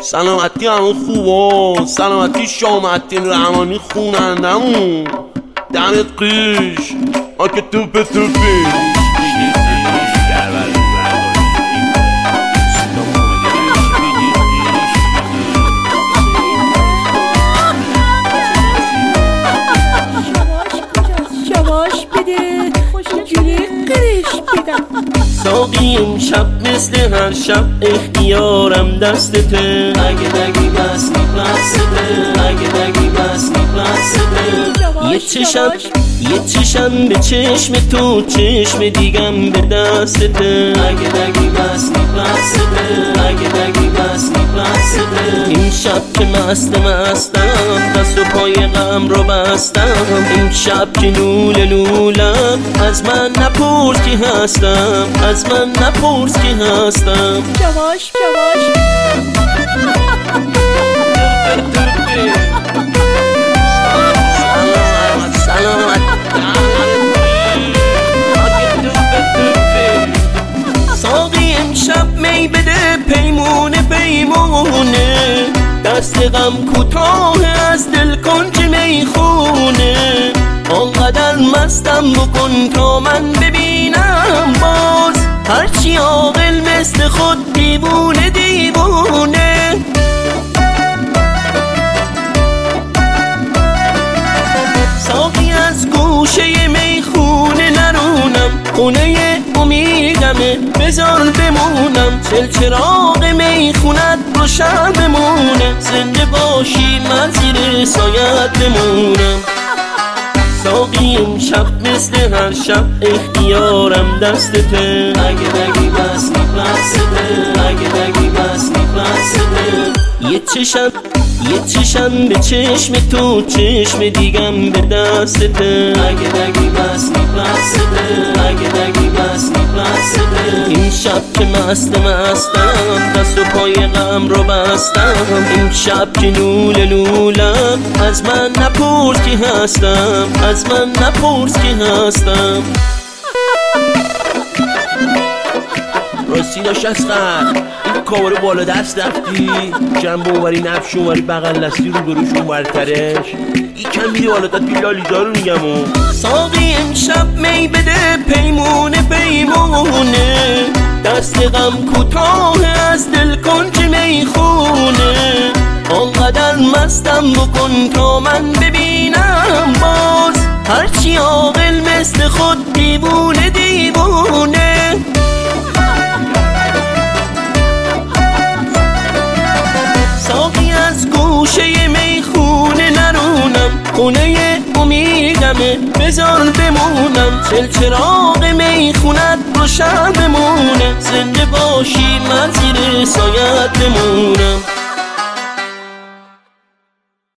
سلامتی همون خوبا، سلامتی شامتین رحمانی خونندمون. دمت قیش آکه توپ توپی شواش بده خوشگلی قرش بدم. ساقی امشب مثل هر شب اختیارم دستته. اگه نگی بس میپسته، اگه نگی بس میپسته. یه چشم به چشم تو، چشم دیگم به دستته. اگه نگی بس میپسته، اگه نگی بس میپسته. این شب که مستم دست و پای غم رو بستم. این شب که لولم از من نپرس کی هستم، از من نپرس کی هستم. شواش ساقی امشب می بده پیمونه پیمونه. دست غم کوتاه از دل کنج میخونه. آنقدر مستم بکن تا من ببینم باز. هرچی عاقل مثل خود دیوونه دیوونه. ساقی از گوشه میخونه نرونم، خونه امیدمه بذار بمونم. چراغ میخونت روشن بمونه. زنده باشی من زیر سایت بمونم. ساقی امشب مثل هر شب اختیارم دستته. اگه نگی بس میپسته، اگه نگی بس میپسته. یه چشم به چشم تو، چشم دیگم به دستته. اگه نگی بس میپسته، اگه نگی بس میپسته. این شب که مستم دست و پای غم رو بستم. این شب که لولم از من نپرس کی هستم، از من نپرس کی هستم. راستی داشت از خط این کامارو بالا دست رفتی جنب اومری نفش اومری بغل دستی رو بروش اونورترش یکم میری بالا تا پیلالیزا رو میگم. ساقی امشب می بده پیمونه پیمونه. دست غم کوتاه از دل کنج میخونه. آنقدر مستم بکن تا من ببینم باز. هرچی عاقل مثل خود دیوونه دیوونه. ساقی از گوشه میخونه نرونم، خونه امیدمه بذار بمونم. چراغ میخونت روشن بمونه. زنده باشی من زیر سایت بمونم.